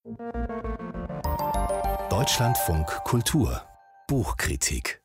Deutschlandfunk Kultur Buchkritik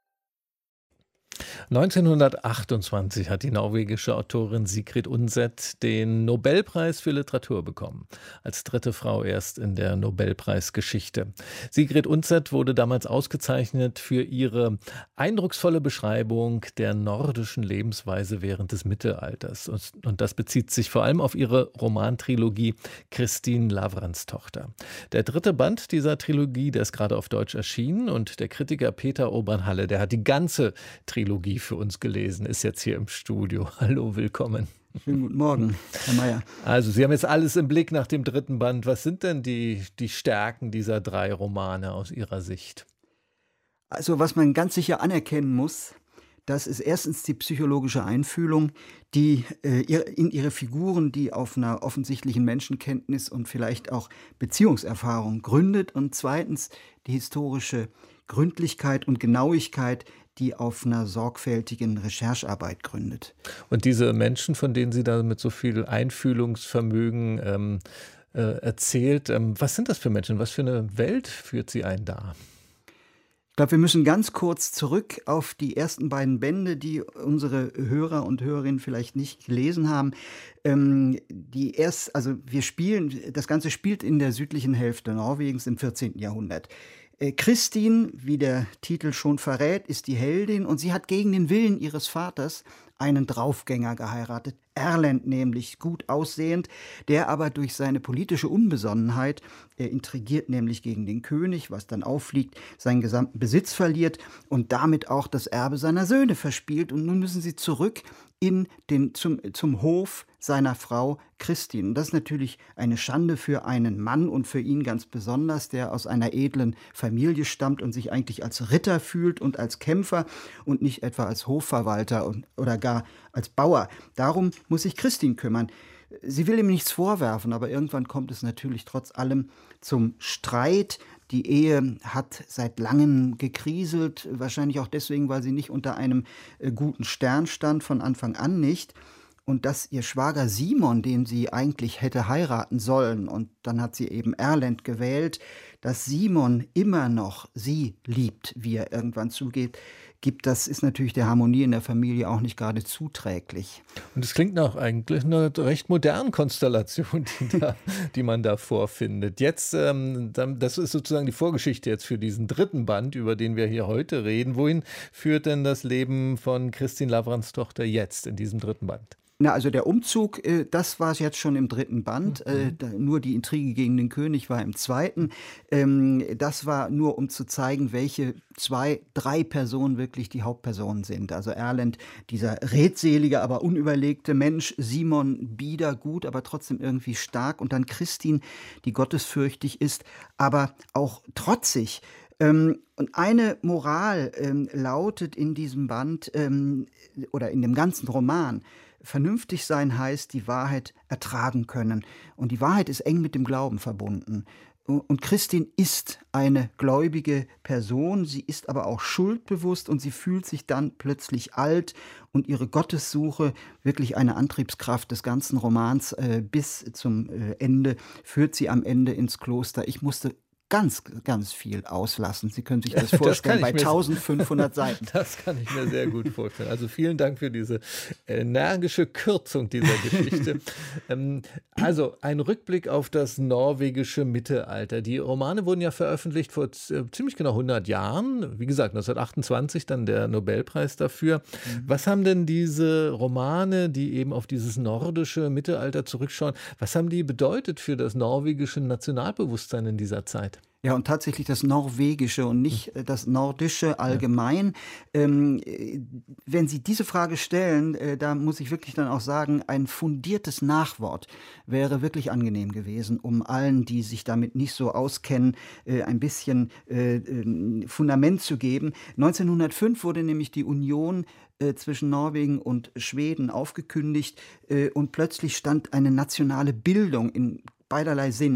1928 hat die norwegische Autorin Sigrid Undset den Nobelpreis für Literatur bekommen. Als dritte Frau erst in der Nobelpreisgeschichte. Sigrid Undset wurde damals ausgezeichnet für ihre eindrucksvolle Beschreibung der nordischen Lebensweise während des Mittelalters. Und das bezieht sich vor allem auf ihre Romantrilogie Kristin Lavranstochter. Der dritte Band dieser Trilogie, der ist gerade auf Deutsch erschienen, und der Kritiker Peter Obernhalle, der hat die ganze Trilogie für uns gelesen, ist jetzt hier im Studio. Hallo, willkommen. Schönen guten Morgen, Herr Mayer. Also, Sie haben jetzt alles im Blick nach dem dritten Band. Was sind denn die Stärken dieser drei Romane aus Ihrer Sicht? Also, was man ganz sicher anerkennen muss, das ist erstens die psychologische Einfühlung, die in ihre Figuren, die auf einer offensichtlichen Menschenkenntnis und vielleicht auch Beziehungserfahrung gründet. Und zweitens die historische Gründlichkeit und Genauigkeit, die auf einer sorgfältigen Recherchearbeit gründet. Und diese Menschen, von denen Sie da mit so viel Einfühlungsvermögen erzählt, was sind das für Menschen? Was für eine Welt führt sie ein da? Ich glaube, wir müssen ganz kurz zurück auf die ersten beiden Bände, die unsere Hörer und Hörerinnen vielleicht nicht gelesen haben. Das Ganze spielt in der südlichen Hälfte Norwegens im 14. Jahrhundert. Kristin, wie der Titel schon verrät, ist die Heldin, und sie hat gegen den Willen ihres Vaters einen Draufgänger geheiratet, Erlend nämlich, gut aussehend, der aber durch seine politische Unbesonnenheit, er intrigiert nämlich gegen den König, was dann auffliegt, seinen gesamten Besitz verliert und damit auch das Erbe seiner Söhne verspielt. Und nun müssen sie zurück zum Hof seiner Frau Kristin. Und das ist natürlich eine Schande für einen Mann und für ihn ganz besonders, der aus einer edlen Familie stammt und sich eigentlich als Ritter fühlt und als Kämpfer und nicht etwa als Hofverwalter oder gar als Bauer. Darum muss sich Kristin kümmern. Sie will ihm nichts vorwerfen, aber irgendwann kommt es natürlich trotz allem zum Streit. Die Ehe hat seit langem gekriselt, wahrscheinlich auch deswegen, weil sie nicht unter einem guten Stern stand, von Anfang an nicht. Und dass ihr Schwager Simon, den sie eigentlich hätte heiraten sollen, und dann hat sie eben Erlend gewählt, dass Simon immer noch sie liebt, wie er irgendwann zugeht, das ist natürlich der Harmonie in der Familie auch nicht gerade zuträglich. Und es klingt nach eigentlich einer recht modernen Konstellation, die man da vorfindet. Jetzt, das ist sozusagen die Vorgeschichte jetzt für diesen dritten Band, über den wir hier heute reden. Wohin führt denn das Leben von Kristin Lavranstochter jetzt in diesem dritten Band? Na, also der Umzug, das war es jetzt schon im dritten Band. Nur die Intrige gegen den König war im zweiten. Das war nur, um zu zeigen, welche drei Personen wirklich die Hauptpersonen sind. Also Erlend, dieser redselige, aber unüberlegte Mensch, Simon bieder, gut, aber trotzdem irgendwie stark, und dann Kristin, die gottesfürchtig ist, aber auch trotzig. Und eine Moral lautet in diesem Band oder in dem ganzen Roman: Vernünftig sein heißt, die Wahrheit ertragen können. Und die Wahrheit ist eng mit dem Glauben verbunden. Und Kristin ist eine gläubige Person, sie ist aber auch schuldbewusst, und sie fühlt sich dann plötzlich alt, und ihre Gottessuche, wirklich eine Antriebskraft des ganzen Romans bis zum Ende, führt sie am Ende ins Kloster. Ich musste ganz, ganz viel auslassen. Sie können sich das vorstellen, bei 1500 Seiten. Das kann ich mir sehr gut vorstellen. Also vielen Dank für diese energische Kürzung dieser Geschichte. Also ein Rückblick auf das norwegische Mittelalter. Die Romane wurden ja veröffentlicht vor ziemlich genau 100 Jahren. Wie gesagt, 1928 dann der Nobelpreis dafür. Was haben denn diese Romane, die eben auf dieses nordische Mittelalter zurückschauen, was haben die bedeutet für das norwegische Nationalbewusstsein in dieser Zeit? Ja, und tatsächlich das Norwegische und nicht das Nordische allgemein. Wenn Sie diese Frage stellen, da muss ich wirklich dann auch sagen, ein fundiertes Nachwort wäre wirklich angenehm gewesen, um allen, die sich damit nicht so auskennen, ein bisschen Fundament zu geben. 1905 wurde nämlich die Union zwischen Norwegen und Schweden aufgekündigt, und plötzlich stand eine nationale Bildung in beiderlei Sinn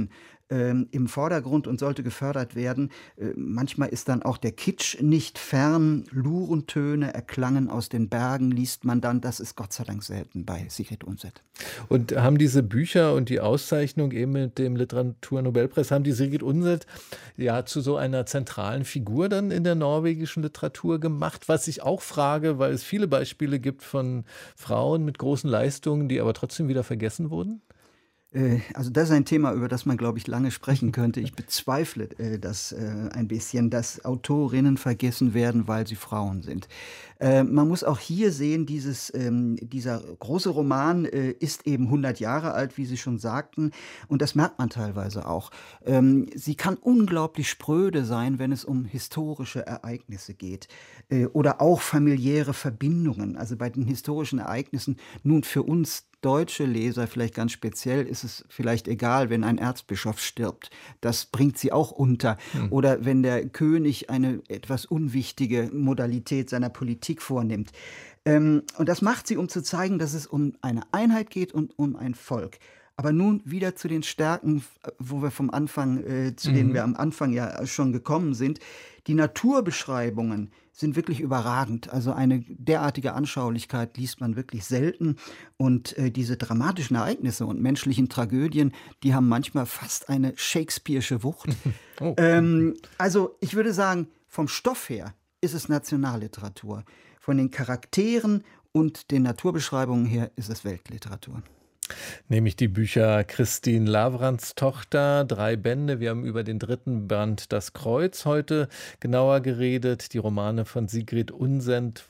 im Vordergrund und sollte gefördert werden. Manchmal ist dann auch der Kitsch nicht fern. Lurentöne erklangen aus den Bergen, liest man dann. Das ist Gott sei Dank selten bei Sigrid Undset. Und haben diese Bücher und die Auszeichnung eben mit dem Literaturnobelpreis, haben die Sigrid Undset ja zu so einer zentralen Figur dann in der norwegischen Literatur gemacht? Was ich auch frage, weil es viele Beispiele gibt von Frauen mit großen Leistungen, die aber trotzdem wieder vergessen wurden? Also das ist ein Thema, über das man, glaube ich, lange sprechen könnte. Ich bezweifle das ein bisschen, dass Autorinnen vergessen werden, weil sie Frauen sind. Man muss auch hier sehen, dieser große Roman ist eben 100 Jahre alt, wie Sie schon sagten, und das merkt man teilweise auch. Sie kann unglaublich spröde sein, wenn es um historische Ereignisse geht oder auch familiäre Verbindungen. Also bei den historischen Ereignissen nun für uns deutsche Leser vielleicht ganz speziell ist es vielleicht egal, wenn ein Erzbischof stirbt. Das bringt sie auch unter. Oder wenn der König eine etwas unwichtige Modalität seiner Politik vornimmt. Und das macht sie, um zu zeigen, dass es um eine Einheit geht und um ein Volk. Aber nun wieder zu den Stärken, wo wir vom Anfang, zu denen wir am Anfang ja schon gekommen sind. Die Naturbeschreibungen sind wirklich überragend. Also eine derartige Anschaulichkeit liest man wirklich selten. Und diese dramatischen Ereignisse und menschlichen Tragödien, die haben manchmal fast eine Shakespeare'sche Wucht. Oh. Also ich würde sagen, vom Stoff her ist es Nationalliteratur. Von den Charakteren und den Naturbeschreibungen her ist es Weltliteratur. Nämlich die Bücher Christine Lavrands Tochter, 3 Bände. Wir haben über den 3. Band Das Kreuz heute genauer geredet. Die Romane von Sigrid Undset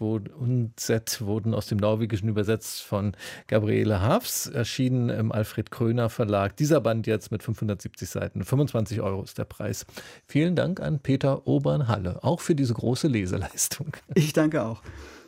wurden aus dem Norwegischen übersetzt von Gabriele Hafs, erschienen im Alfred Kröner Verlag. Dieser Band jetzt mit 570 Seiten. 25 € ist der Preis. Vielen Dank an Peter Obernhalle, auch für diese große Leseleistung. Ich danke auch.